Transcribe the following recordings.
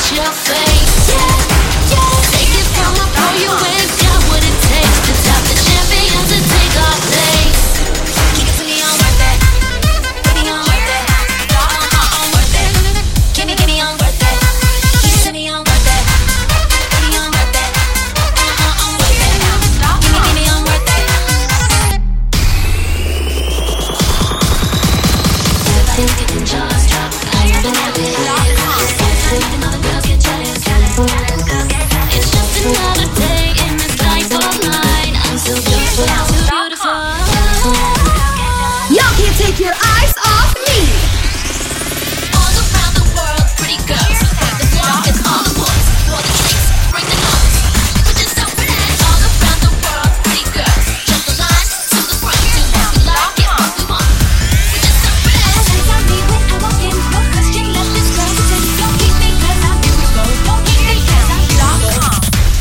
your face. Yeah, yeah. Take it from a pro, you ain't got what it takes to top the champions and take our place. Give it to me, I'm worth it. Baby, I'm worth it. I'm worth it. Give me, I'm worth it. Give it to me, I'm worth it. Baby, I'm worth it. I'm worth it. Give me, I'm worth it. Everybody's getting jaws dropped. I am the other girls get jealous. It's just another day in this life of mine. I'm so beautiful, so beautiful. Y'all can't take your eyes off me. All around the world, pretty girls. Hit the block and all the boys. Pour the drinks, bring the noise. We're just so pretty. All around the world, pretty girls. Jump the line to the front. Do what we like, get what we want. We're just so pretty. Eyes on me when I walk in. No question, let this girl pretend. Don't keep me 'cause I'm beautiful. Don't keep me 'cause I'm beautiful.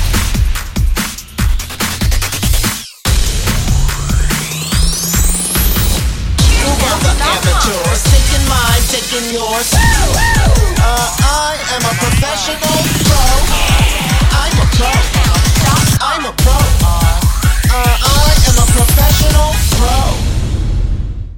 Amateurs, taking mine, taking yours. I am a professional pro.